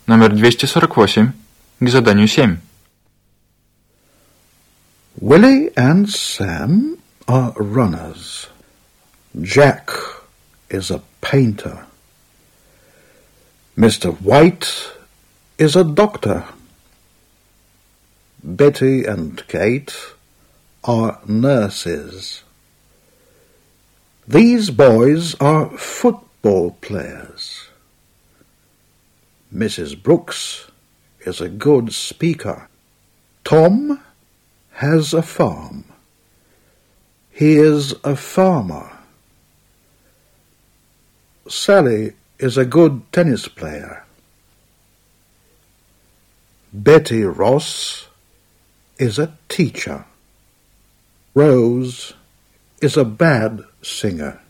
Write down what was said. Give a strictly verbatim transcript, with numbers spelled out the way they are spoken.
Номер двести сорок восемь. К заданию семь. Willie and Sam are runners. Jack is a painter. Mister White is a doctor. Betty and Kate are nurses. These boys are football players. Missus Brooks is a good speaker. Tom has a farm. He is a farmer. Sally is a good tennis player. Betty Ross is a teacher. Rose is a bad singer.